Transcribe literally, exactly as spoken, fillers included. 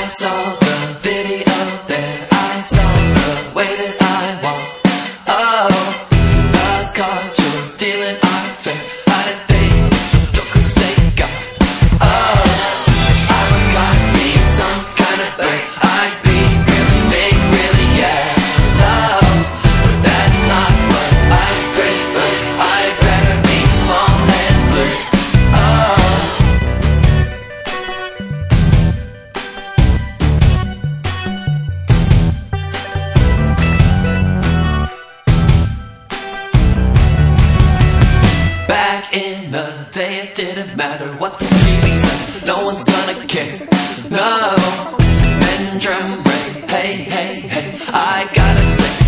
I saw the video there, I saw the way that I walk. Oh, the cards you're dealing are fair. How did they look who's they got? Oh, if I were God, need some kind of break, I'd be really big, really yeah, love. But that's not what I prefer, I'd rather be small and blue. Oh, back in the day it didn't matter what the T V said, no one's gonna care. No, men drum break, hey, hey, hey, I gotta say